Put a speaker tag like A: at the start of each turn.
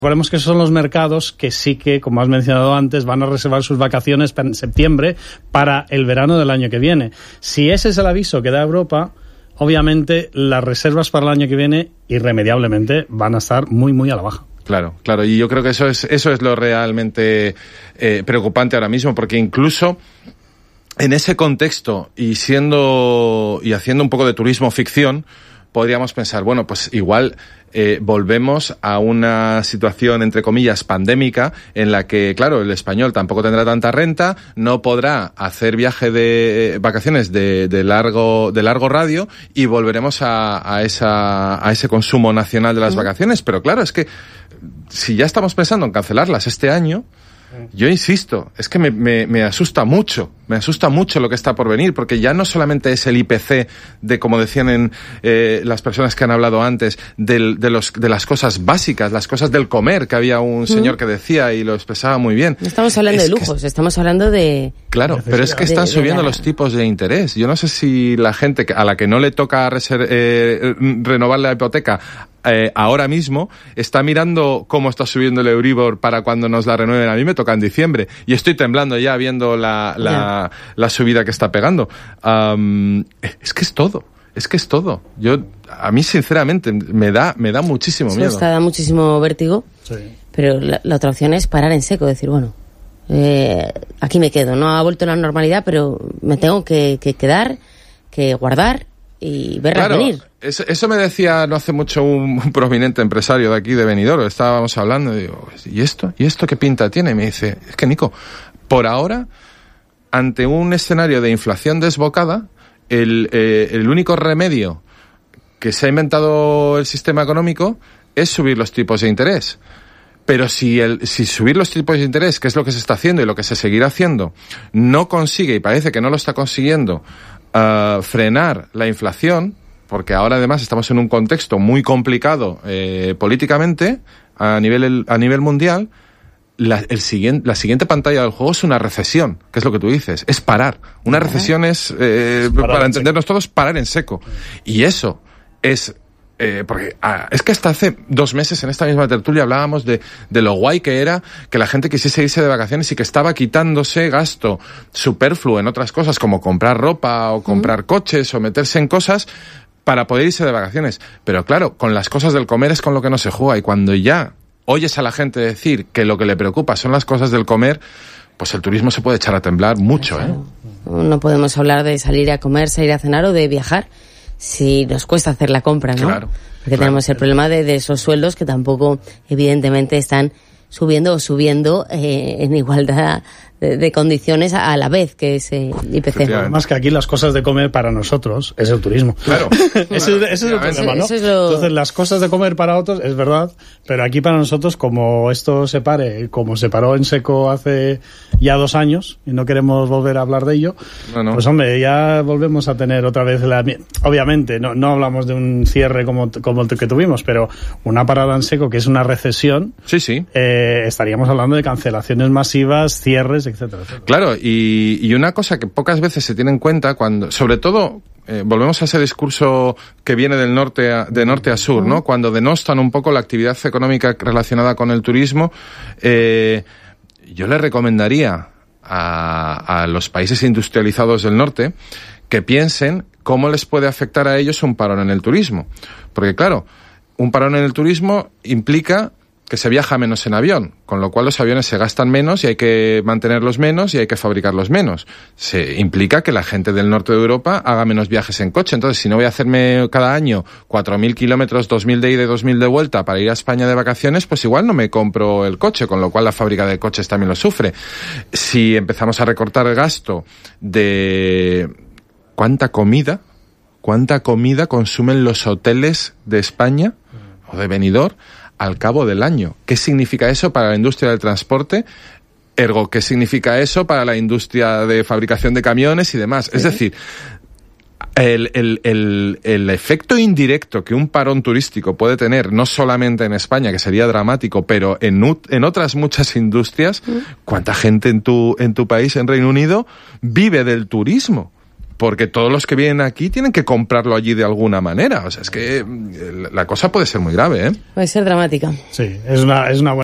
A: Recordemos que esos son los mercados que sí que, como has mencionado antes, van a reservar sus vacaciones en septiembre para el verano del año que viene. Si ese es el aviso que da Europa, obviamente las reservas para el año que viene irremediablemente van a estar muy, muy a la baja.
B: Claro, y yo creo que eso es lo realmente preocupante ahora mismo, porque incluso en ese contexto y haciendo un poco de turismo ficción, podríamos pensar, bueno, pues igual volvemos a una situación, entre comillas, pandémica, en la que, claro, el español tampoco tendrá tanta renta, no podrá hacer viaje de vacaciones de largo radio y volveremos a ese consumo nacional de las vacaciones. Pero claro, es que si ya estamos pensando en cancelarlas este año, yo insisto, es que me asusta mucho lo que está por venir, porque ya no solamente es el IPC de, como decían las personas que han hablado antes, de las cosas básicas, las cosas del comer, que había un señor que decía y lo expresaba muy bien.
C: No estamos hablando de lujos, estamos hablando de...
B: Claro, pero es que están subiendo los tipos de interés. Yo no sé si la gente a la que no le toca renovar la hipoteca ahora mismo está mirando cómo está subiendo el Euribor para cuando nos la renueven. A mí me toca en diciembre y estoy temblando ya viendo la subida que está pegando. Es que es todo. A mí, sinceramente, me da muchísimo miedo.
C: Da muchísimo vértigo,
A: sí.
C: Pero la otra opción es parar en seco, decir, bueno, aquí me quedo. No ha vuelto la normalidad, pero me tengo que quedar, que guardar y verla venir.
B: Eso me decía no hace mucho un prominente empresario de aquí, de Benidorm. Estábamos hablando y digo, ¿y esto qué pinta tiene? Y me dice, es que, Nico, por ahora, ante un escenario de inflación desbocada, el único remedio que se ha inventado el sistema económico es subir los tipos de interés. Pero si subir los tipos de interés, que es lo que se está haciendo y lo que se seguirá haciendo, no consigue, y parece que no lo está consiguiendo, frenar la inflación, porque ahora además estamos en un contexto muy complicado políticamente a nivel mundial, la siguiente pantalla del juego es una recesión, que es lo que tú dices, es parar. Una recesión es, para entendernos todos, parar en seco. Y eso es... porque es que hasta hace 2 meses en esta misma tertulia hablábamos de lo guay que era que la gente quisiese irse de vacaciones y que estaba quitándose gasto superfluo en otras cosas como comprar ropa o comprar coches o meterse en cosas para poder irse de vacaciones. Pero claro, con las cosas del comer es con lo que no se juega, y cuando ya oyes a la gente decir que lo que le preocupa son las cosas del comer, pues el turismo se puede echar a temblar mucho, ¿eh?
C: No podemos hablar de salir a comer, salir a cenar o de viajar si nos cuesta hacer la compra, ¿no?
B: Claro.
C: Porque tenemos el problema de esos sueldos que tampoco, evidentemente, están subiendo en igualdad de condiciones a la vez que ese IPC.
A: Además que aquí las cosas de comer para nosotros es el turismo.
B: Claro.
A: Ese es el problema, ¿no? Entonces las cosas de comer para otros es verdad, pero aquí para nosotros, como esto se pare, como se paró en seco hace ya 2 años y no queremos volver a hablar de ello, pues hombre, ya volvemos a tener otra vez obviamente no hablamos de un cierre como el que tuvimos, pero una parada en seco que es una recesión.
B: Sí.
A: Estaríamos hablando de cancelaciones masivas, cierres, etcétera.
B: Claro, y una cosa que pocas veces se tiene en cuenta cuando, sobre todo, volvemos a ese discurso que viene de norte a sur, ¿no? Cuando denostan un poco la actividad económica relacionada con el turismo, yo le recomendaría a los países industrializados del norte que piensen cómo les puede afectar a ellos un parón en el turismo. Porque claro, un parón en el turismo implica que se viaja menos en avión, con lo cual los aviones se gastan menos y hay que mantenerlos menos y hay que fabricarlos menos. Se implica que la gente del norte de Europa haga menos viajes en coche. Entonces, si no voy a hacerme cada año 4.000 kilómetros, 2.000 de ida y 2.000 de vuelta para ir a España de vacaciones, pues igual no me compro el coche, con lo cual la fábrica de coches también lo sufre. Si empezamos a recortar el gasto de cuánta comida consumen los hoteles de España o de Benidorm al cabo del año. ¿Qué significa eso para la industria del transporte? Ergo, ¿qué significa eso para la industria de fabricación de camiones y demás? Sí. Es decir, el efecto indirecto que un parón turístico puede tener, no solamente en España, que sería dramático, pero en otras muchas industrias, ¿cuánta gente en tu país, en Reino Unido, vive del turismo? porque todos los que vienen aquí tienen que comprarlo allí de alguna manera. O sea, es que la cosa puede ser muy grave, ¿eh?
C: Puede ser dramática.
A: Sí, es una buena